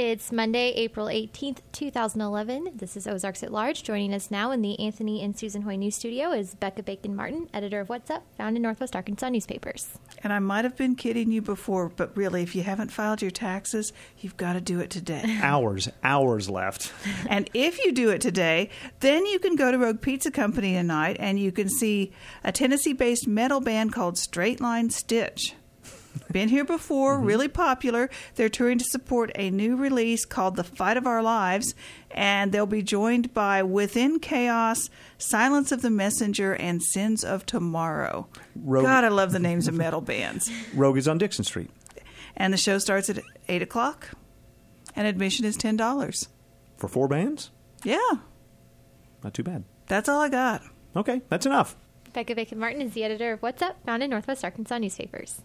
It's Monday, April 18th, 2011. This is Ozarks at Large. Joining us now in the Anthony and Susan Hoy News Studio is Becca Bacon-Martin, editor of What's Up, found in Northwest Arkansas newspapers. And I might have been kidding you before, but really, if you haven't filed your taxes, you've got to do it today. Hours left. And if you do it today, then you can go to Rogue Pizza Company tonight and you can see a Tennessee-based metal band called Straight Line Stitch. Been here before, really popular. They're touring to support a new release called The Fight of Our Lives, and they'll be joined by Within Chaos, Silence of the Messenger, and Sins of Tomorrow. God, I love the names of metal bands. Rogue is on Dixon Street. And the show starts at 8 o'clock, and admission is $10. For 4 bands? Yeah. Not too bad. That's all I got. Okay, that's enough. Becca Bacon-Martin is the editor of What's Up, found in Northwest Arkansas newspapers.